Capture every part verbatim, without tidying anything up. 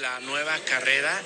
la nueva carrera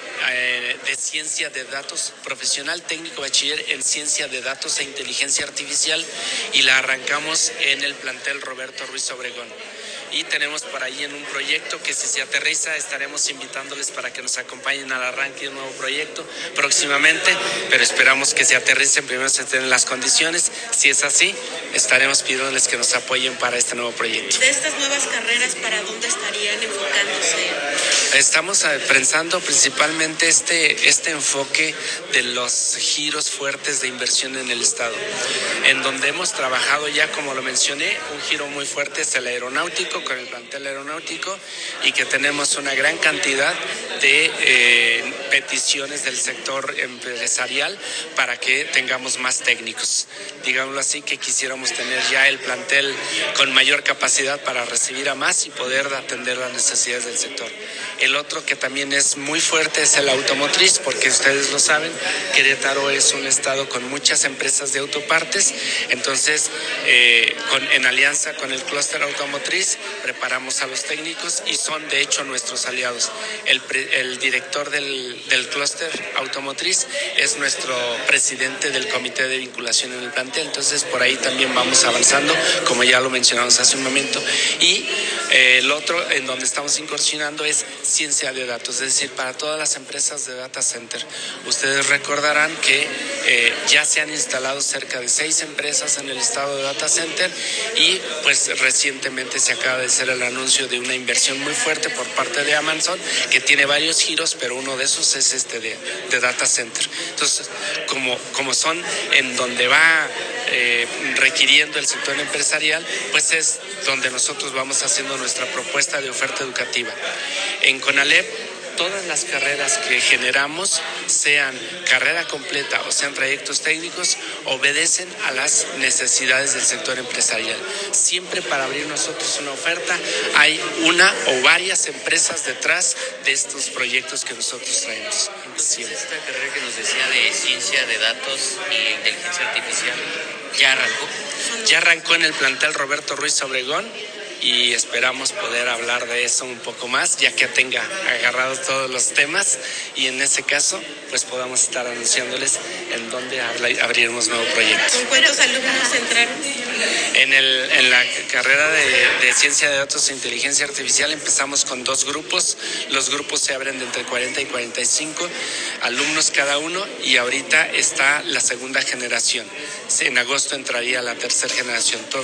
eh, de Ciencia de Datos, profesional técnico bachiller en Ciencia de Datos e Inteligencia Artificial, y la arrancamos en el plantel Roberto Ruiz Obregón. Y tenemos por ahí en un proyecto que, si se aterriza, estaremos invitándoles para que nos acompañen al arranque de un nuevo proyecto próximamente, pero esperamos que se aterricen, primero se tienen las condiciones. Si es así, estaremos pidiéndoles que nos apoyen para este nuevo proyecto. De estas nuevas carreras, ¿para dónde estarían enfocándose? Estamos pensando principalmente este, este enfoque de los giros fuertes de inversión en el Estado, en donde hemos trabajado ya, como lo mencioné, un giro muy fuerte es el aeronáutico, con el plantel aeronáutico, y que tenemos una gran cantidad de eh, peticiones del sector empresarial para que tengamos más técnicos. Digámoslo así, que quisiéramos tener ya el plantel con mayor capacidad para recibir a más y poder atender las necesidades del sector. El otro que también es muy fuerte es el automotriz, porque ustedes lo saben, Querétaro es un estado con muchas empresas de autopartes, entonces eh, con, en alianza con el clúster automotriz preparamos a los técnicos y son de hecho nuestros aliados. El, el director del, del clúster automotriz es nuestro presidente del comité de vinculación en el plantel, entonces por ahí también vamos avanzando, como ya lo mencionamos hace un momento. Y eh, el otro en donde estamos incursionando es ciencia de datos, es decir, para todas las empresas de data center. Ustedes recordarán que eh, ya se han instalado cerca de seis empresas en el estado de data center, y pues recientemente se acaba de hacer el anuncio de una inversión muy fuerte por parte de Amazon, que tiene varios giros, pero uno de esos es este de, de data center. Entonces, como, como son en donde va eh, requiriendo el sector empresarial, pues es donde nosotros vamos haciendo nuestra propuesta de oferta educativa. En CONALEP, todas las carreras que generamos, sean carrera completa o sean trayectos técnicos, obedecen a las necesidades del sector empresarial. Siempre para abrir nosotros una oferta hay una o varias empresas detrás de estos proyectos que nosotros traemos. Siempre. Esta carrera que nos decía de ciencia de datos y inteligencia artificial, ¿ya arrancó? Ya arrancó en el plantel Roberto Ruiz Obregón, y esperamos poder hablar de eso un poco más, ya que tenga agarrados todos los temas, y en ese caso pues podamos estar anunciándoles en dónde abriremos nuevo proyecto. ¿Con cuántos alumnos entraron? En, el, en la carrera de, de Ciencia de Datos e Inteligencia Artificial empezamos con dos grupos. Los grupos se abren de entre cuarenta y cuarenta y cinco alumnos cada uno, y ahorita está la segunda generación. En agosto entraría la tercera generación. Todo